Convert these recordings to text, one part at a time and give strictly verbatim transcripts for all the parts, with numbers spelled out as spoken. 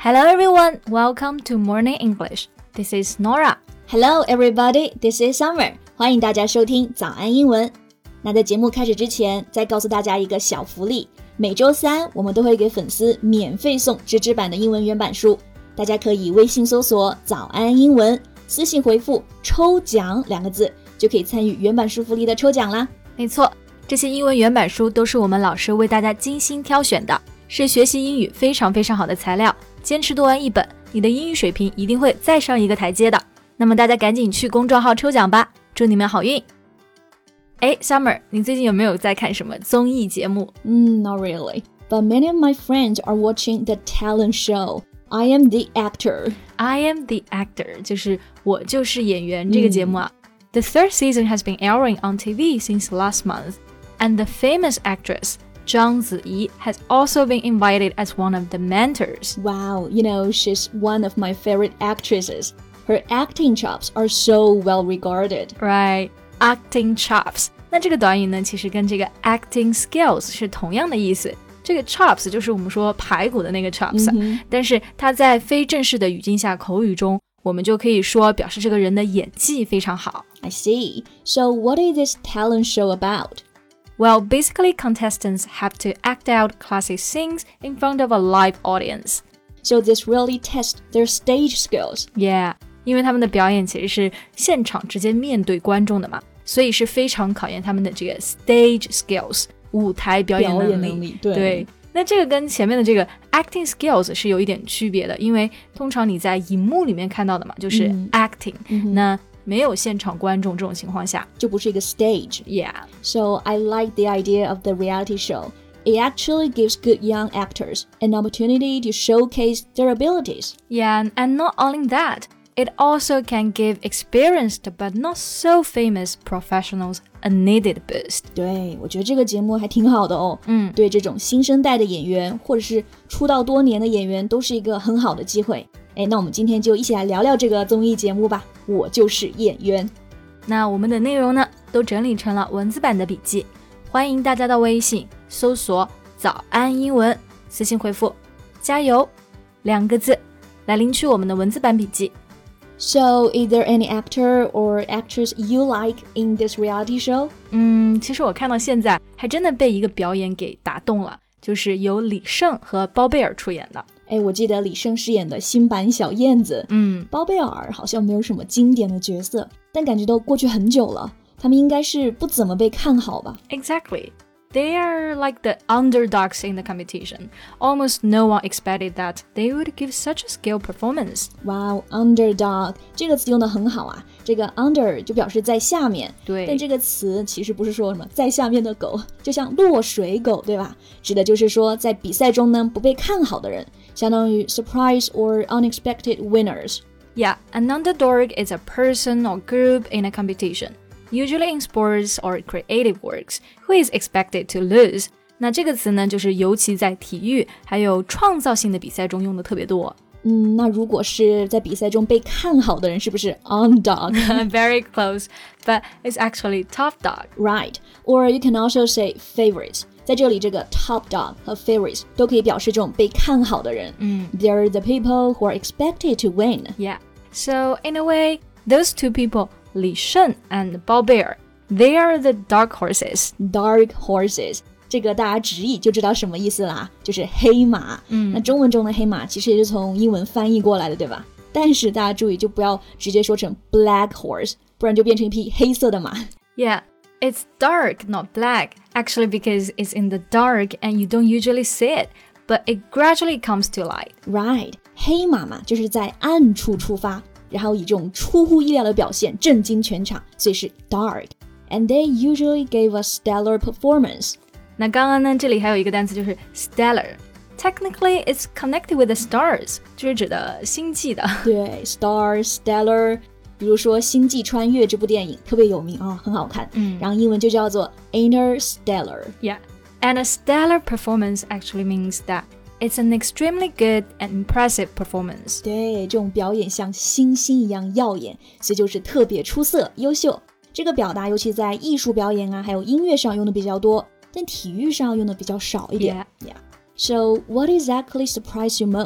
Hello everyone, welcome to Morning English. This is Nora. Hello everybody, this is Summer. 欢迎大家收听早安英文。那在节目开始之前，再告诉大家一个小福利。每周三我们都会给粉丝免费送纸质版的英文原版书，大家可以微信搜索早安英文，私信回复抽奖两个字，就可以参与原版书福利的抽奖啦。 没错，这些英文原版书都是我们老师为大家精心挑选的，是学习英语非常非常好的材料，坚持读完一本，你的英语水平一定会再上一个台阶的。那么大家赶紧去公众号抽奖吧，祝你们好运。哎 Summer， 你最近有没有在看什么综艺节目？ 嗯 Not really, but many of my friends are watching the talent show. I am the actor. I am the actor, 就是我就是演员这个节目啊。The third season has been airing on T V since last month, and the famous actress Zhang Ziyi has also been invited as one of the mentors. Wow, you know, she's one of my favorite actresses. Her acting chops are so well regarded. Right, acting chops. 那这个短语呢，其实跟这个 acting skills 是同样的意思。这个 chops 就是我们说排骨的那个 chops，、嗯、但是它在非正式的语境下口语中，我们就可以说表示这个人的演技非常好。 I see. So what is this talent show about?Well, basically, contestants have to act out classic scenes in front of a live audience. So this really tests their stage skills. Yeah, 因为他们的表演其实是现场直接面对观众的嘛，所以是非常考验他们的这个 stage skills, 舞台表演能力。 表演能力，对。 对，那这个跟前面的这个 acting skills 是有一点区别的，因为通常你在荧幕里面看到的嘛，就是 acting、嗯、那没有现场观众这种情况下就不是一个 stage. Yeah. So I like the idea of the reality show. It actually gives good young actors an opportunity to showcase their abilities. Yeah, and not only that, it also can give experienced but not so famous professionals a needed boost. 对，我觉得这个节目还挺好的哦。 嗯， 对这种新生代的演员或者是出道多年的演员都是一个很好的机会。哎，那我们今天就一起来聊聊这个综艺节目吧。我就是演员。 那我们的内容呢，都整理成了文字版的笔记，欢迎大家到微信搜索早安英文，私信回复加油两个字来领取我们的文字版笔记。 So, is there any actor or actress you like in this reality show? 嗯，其实我看到现在还真的被一个表演给打动了，就是由李晟和包贝尔出演的。 哎，我记得李晟饰演的新版小燕子， 嗯， 包贝尔好像没有什么经典的角色，但感觉都过去很久了，他们应该是不怎么被看好吧 ？Exactly. They are like the underdogs in the competition. Almost no one expected that they would give such a skilled performance. Wow, underdog 这个词用得很好啊。这个 under 就表示在下面， 对。 但这个词其实不是说什么在下面的狗，就像落水狗，对吧？指的就是说在比赛中呢不被看好的人，相当于 surprise or unexpected winners. Yeah, an underdog is a person or group in a competition.Usually in sports or creative works, who is expected to lose? 那这个词呢，就是尤其在体育还有创造性的比赛中用的特别多。 嗯，那如果是在比赛中被看好的人，是不是 underdog? Very close, but it's actually top dog. Right, or you can also say favorites. 在这里，这个 top dog 和 favorites 都可以表示这种被看好的人。 嗯 They're the people who are expected to win. Yeah, so in a way, those two people, Li Sheng and Bao Bear, they are the dark horses. Dark horses. 这个大家直译就知道什么意思啦，就是黑马。 嗯， 那中文中的黑马其实也是从英文翻译过来的，对吧？但是大家注意，就不要直接说成 black horse， 不然就变成一匹黑色的马。 Yeah, it's dark, not black. Actually, because it's in the dark and you don't usually see it, but it gradually comes to light. Right, 黑马嘛，就是在暗处出发，然后以这种出乎意料的表现震惊全场，所以是 dark. And they usually gave a stellar performance. 那刚刚呢，这里还有一个单词就是 stellar。Technically, it's connected with the stars， 就是指的星际的。 对 ，star, stellar。比如说《星际穿越》这部电影特别有名啊、哦，很好看。 嗯， 然后英文就叫做 interstellar. Yeah, and a stellar performance actually means that it's an extremely good and impressive performance. 对，这种表演像星星一样耀眼，所以就是特别出色、优秀。这个表达尤其在艺术表演啊，还有音乐上用的比较多，但体育上用的比较少一点。 Yeah. Yeah. So, what exactly surprised you most?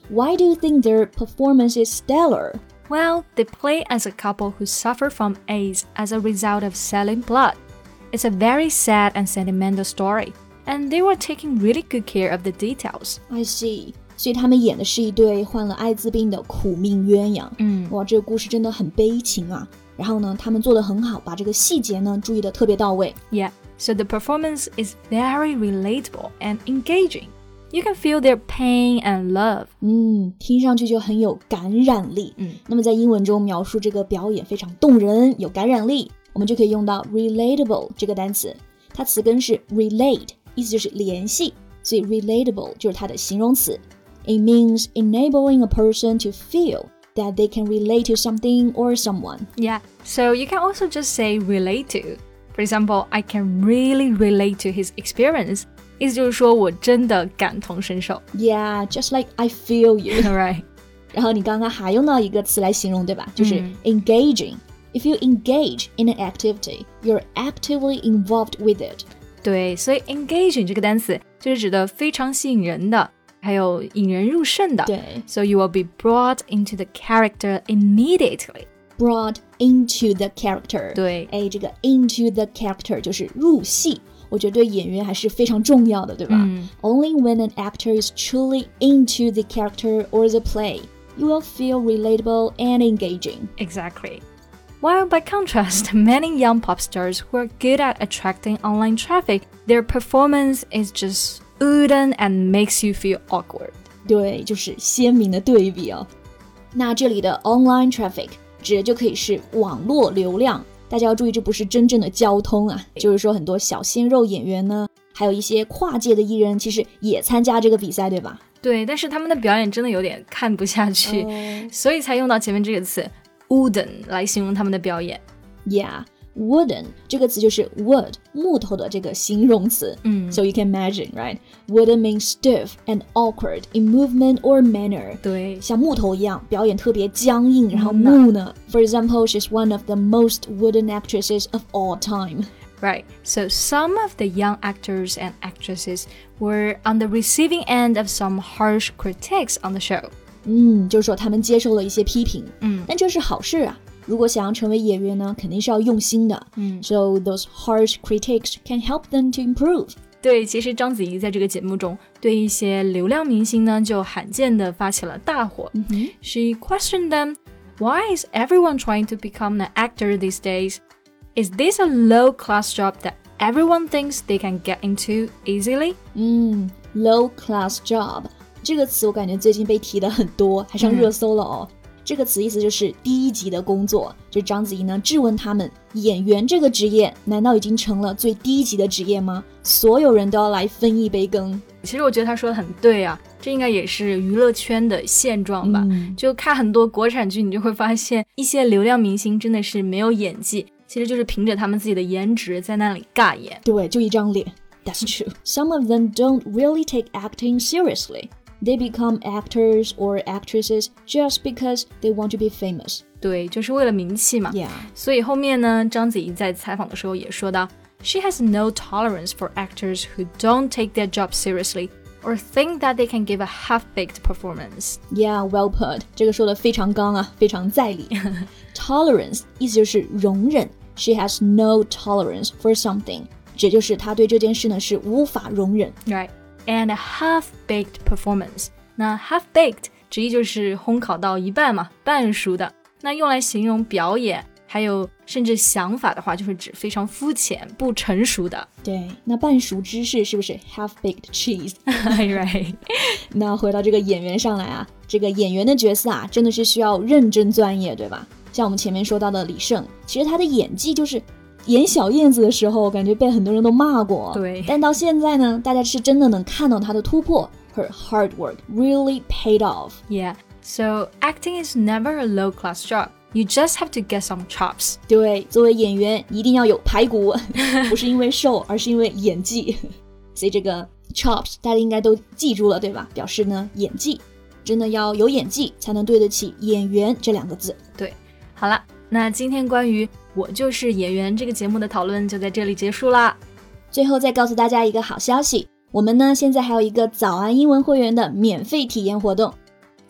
Why do you think their performance is stellar? Well, they play as a couple who suffer from AIDS as a result of selling blood. It's a very sad and sentimental story, and they were taking really good care of the details. I see. 所以他们演的是一对患了艾滋病的苦命鸳鸯。 嗯， 哇，这个故事真的很悲情啊。然后呢，他们做得很好，把这个细节呢注意得特别到位。 Yeah, so the performance is very relatable and engaging. You can feel their pain and love. 嗯，听上去就很有感染力。 嗯， 那么在英文中描述这个表演非常动人，有感染力，我们就可以用到 relatable 这个单词。它词根是 relate， 意思就是联系，所以 relatable 就是它的形容词。It means enabling a person to feel that they can relate to something or someone. Yeah, so you can also just say relate to. For example, I can really relate to his experience. 意思就是说我真的感同身受。 Yeah, just like I feel you. Right. 然后你刚刚还用到一个词来形容，对吧？就是 engaging. If you engage in an activity, you're actively involved with it. 对，所以 engaging 这个单词就是指的非常吸引人的，还有引人入胜的。 对。 So you will be brought into the character immediately. Brought into the character. 对。 哎，这个 into the character 就是入戏。我觉得对演员还是非常重要的，对吧？ 嗯。 Only when an actor is truly into the character or the play, you will feel relatable and engaging. Exactly. While by contrast, many young pop stars who are good at attracting online traffic, their performance is just wooden and makes you feel awkward. 对，就是鲜明的对比哦。那这里的 online traffic 指的就可以是网络流量。大家要注意，这不是真正的交通啊，就是说很多小鲜肉演员呢，还有一些跨界的艺人，其实也参加这个比赛，对吧？ 对，但是他们的表演真的有点看不下去， uh, 所以才用到前面这个词 wooden 来形容他们的表演。 Yeah, wooden 这个词就是 wood 木头的这个形容词。 嗯 So you can imagine, right? Wooden means stiff and awkward in movement or manner. 对， 像木头一样，表演特别僵硬，然后木呢 For example, she's one of the most wooden actresses of all time. Right, so some of the young actors and actresses were on the receiving end of some harsh critiques on the show. 嗯，就是说他们接受了一些批评， 嗯， 但这是好事啊。如果想要成为演员呢，肯定是要用心的。 嗯 So those harsh critiques can help them to improve. 对，其实章子怡在这个节目中对一些流量明星呢，就罕见的发起了大火。 嗯哼 She questioned them, why is everyone trying to become an actor these days? Is this a low-class job that everyone thinks they can get into easily? 嗯 low class job 这个词我感觉最近被提的很多，还上热搜了哦。这个词意思就是低级的工作，就是章子怡呢质问他们，演员这个职业难道已经成了最低级的职业吗？所有人都要来分一杯羹。 其实我觉得他说的很对啊，这应该也是娱乐圈的现状吧。 嗯就看很多国产剧，你就会发现一些流量明星真的是没有演技，其实就是凭着他们自己的颜值在那里尬演。 对，就一张脸。That's true. Some of them don't really take acting seriously. They become actors or actresses just because they want to be famous. 对，就是为了名气嘛。 Yeah. 所以后面呢，章子怡在采访的时候也说到 She has no tolerance for actors who don't take their job seriously or think that they can give a half-baked performance. Yeah, well put. 这个说的非常刚啊，非常在理。Tolerance 意思就是容忍。She has no tolerance for something. 指就是她对这件事呢是无法容忍。 Right.And a half-baked performance. 那 half-baked 直译就是烘烤到一半嘛，半熟的。那用来形容表演，还有甚至想法的话，就是指非常肤浅、不成熟的。 对，那半熟芝士是不是 half-baked cheese? Right. 那回到这个演员上来啊，这个演员的角色啊，真的是需要认真钻研，对吧？像我们前面说到的李晟，其实他的演技就是演小燕子的时候，感觉被很多人都骂过。 对， 但到现在呢，大家是真的能看到她的突破。Her hard work really paid off. Yeah, so acting is never a low-class job. You just have to get some chops. 对，作为演员一定要有排骨，不是因为瘦，而是因为演技。所以这个 chops 大家应该都记住了，对吧？表示呢演技，真的要有演技才能对得起演员这两个字。 对，好了，那今天关于我就是演员这个节目的讨论就在这里结束啦。 最后再告诉大家一个好消息，我们呢现在还有一个早安英文会员的免费体验活动。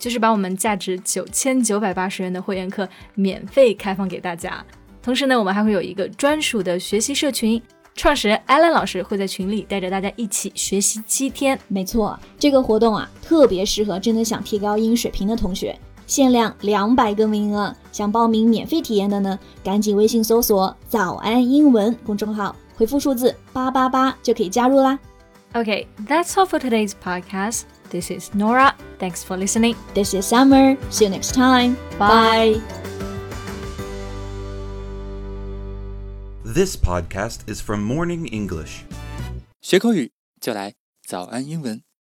就是把我们价值九千九百八十元的会员课免费开放给大家。同时呢，我们还会有一个专属的学习社群，创始人 Alan 老师会在群里带着大家一起学习七天。 没错，这个活动啊，特别适合真的想提高英语水平的同学，限量两百个名额。想报名免费体验的呢，赶紧微信搜索早安英文公众号，回复数字八八八就可以加入啦。 Okay, that's all for today's podcast. This is Nora. Thanks for listening. This is Summer. See you next time. Bye. This podcast is from Morning English. 学口语就来早安英文。